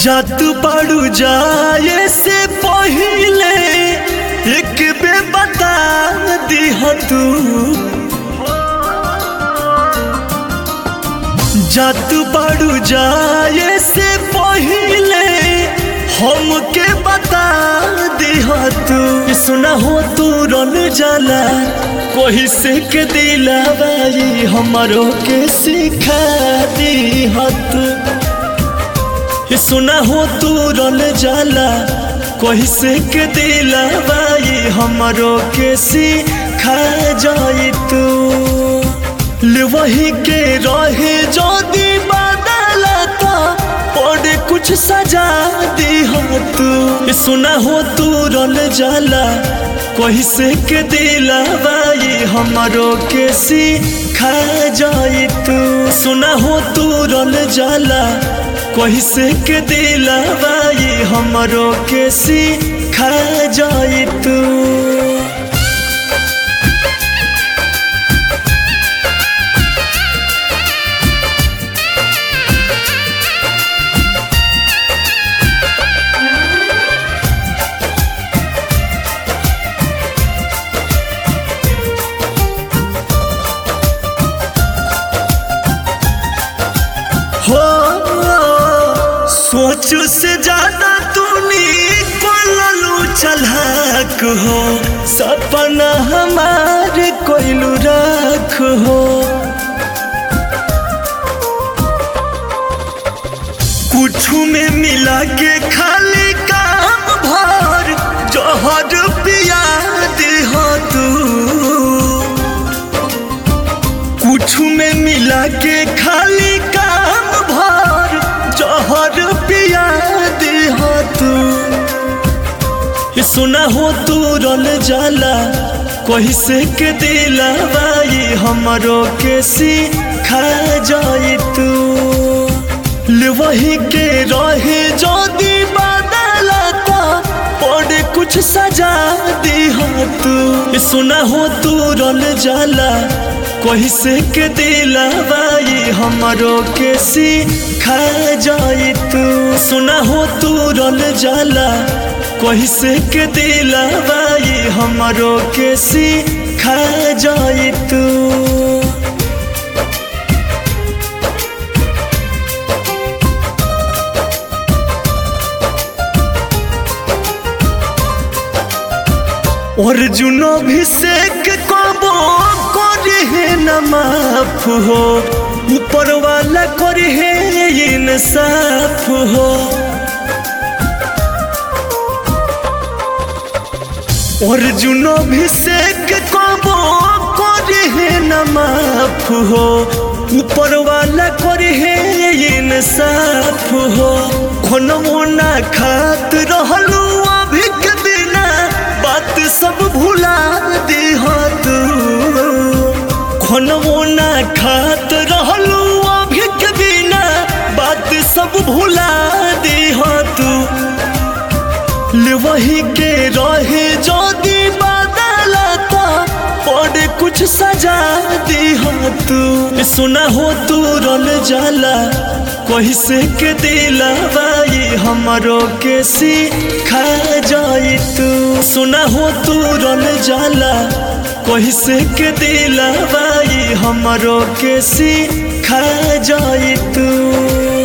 जात बाड़ू जाए से पहिले एक बे बता दीह तू। जात बाड़ू जाए से पहिले हमके बता दीह तू। सुना हो तू रन जाला कोई से के दिलावाई हमारो के सिखा दीह तू। सुना हो तू रन जाला कोई से के दिलावाई हमारो के सिखा जाई तू। वही के रहे जो दी बदलता और कुछ सजा दी हो तू। सुना हो तू रन जाला कोई से के दिलावाई हमारो के सिखा जाई तू। सुना हो तू रन जाला कोई से के दिलावाई हमारो के सिखा जाई तू। सोच से ज्यादा तूने कोलू चलाक हो। सपना हमारे कोइलू राख हो। कुछ में मिला के खाली काम भर जहर पिया दे हो तू। कुछ में मिला के खाली काम भर जहर पिया दे हो तू। सुना हो तू रन जाला कोई से के दिलावाई हमारो के सिखा जाई तू। वही के रहे जो दी बदलता और कुछ सजा दी हो तू। सुना हो तू रन जाला कोई से के दिलावाई हमारो के सिखा जाई तू। सुना हो तू रन जाला कोई से के दिलावाई हमारो के सिखा जाई तू। अर्जुनो भी सेक कबो करे न माफ हो। ऊपर वाला करे है इंसाफ हो। अर्जुनो भी सेक कबो करे है न माफ हो। ऊपर वाला करे है इंसाफ हो। खनमो ना खात रहलू अभी के बिना बात सब भुला दे हो तू। खनमो ना खात रहलू अभी के बिना बात सब भुला दे हो तू। वही के रहे जो दी बदलता और कुछ सजा दी हो तू। सुना हो तू रन जाला कोई से के दिलावाई हमारो के सिखा जाई तू। सुना हो तू रन जाला कोई से के दिलावाई हमारो के सिखा जाई तू।